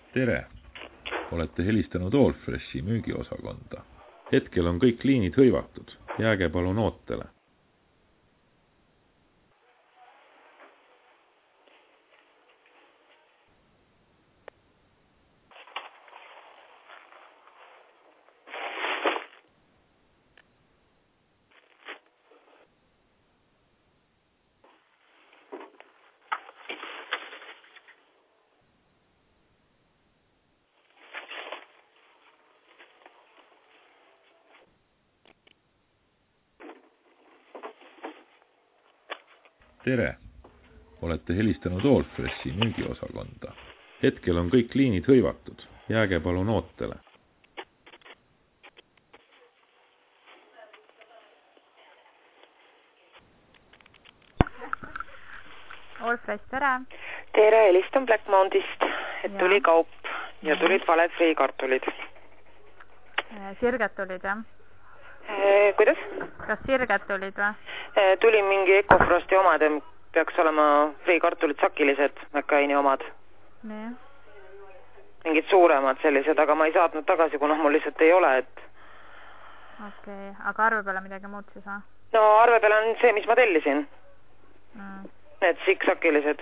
Tere! Olete helistanud Allfreshi müügiosakonda. Hetkel on kõik liinid hõivatud. Jääge palun ootele. Tere! Olete helistanud Allfreshi müügiosakonda. Hetkel on kõik liinid hõivatud. Jääge palun ootele. Allfresh, tere! Tere, helistan Blackmountist, et tuli kaup ja tulid valed friikartulid. Sirged tulid, jah? Kuidas? Kas sirged tulid või? Tuli mingi Ecofrosti omad ja peaks olema friikartulid sakilised, McCaini omad. Nii. Mingid suuremad sellised, aga ma ei saatnud tagasi, kuna mul lihtsalt ei ole, et... Okei, aga arve peale midagi muud siis või? No arve peale on see, mis ma tellisin. Need siksakilised.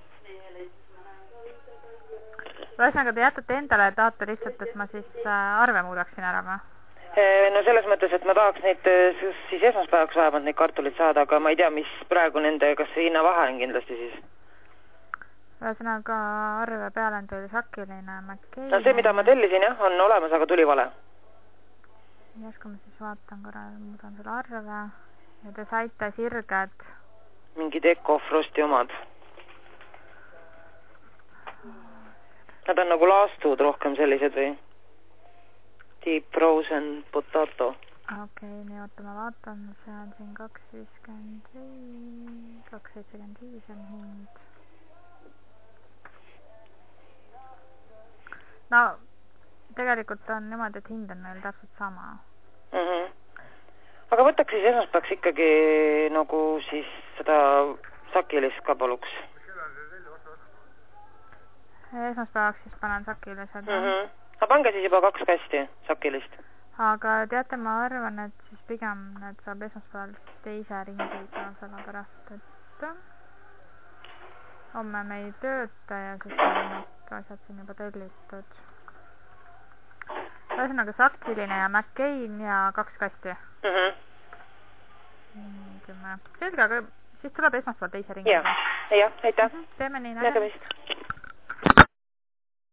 Ühesõnaga, te jätate endale, tahate lihtsalt, et ma siis arve muudaksin ära või? No selles mõttes, et ma tahaks neid siis esmaspäevaks vähemalt neid kartulid saada, aga ma ei tea, mis praegu nende, kas see hinna vahe on kindlasti siis. Ühesõnaga, arve peale on teil sakiline McCain. No see, mida ma tellisin, jah, on olemas, aga tuli vale. Järsku ma siis vaatan korra, muudan selle arve ja te saite sirged. Mingid Ecofrosti omad. Nad on nagu laastud rohkem sellised või? Deep frozen potato. Okei, nii oota, ma vaatan, see on siin 2.55, 2.75 on hind. No, tegelikult on niimoodi, et hind on meil täpselt sama. Aga võtaks siis esmaspäevaks ikkagi nagu siis seda sakilist ka paluks. Esmaspäevaks siis panen sakilised. Aga pange siis juba 2 kasti sakilist. Aga teate, ma arvan, et siis pigem need saab esmaspäeval teise ringiga, sellepärast, et homme me ei tööta ja siis on need asjad siin juba tellitud. Ühesõnaga sakiline ja McCain ja 2 kasti. Selge, aga siis tuleb esmaspäeval teise ringiga. Jah, aitäh. Teeme nii, nägemist.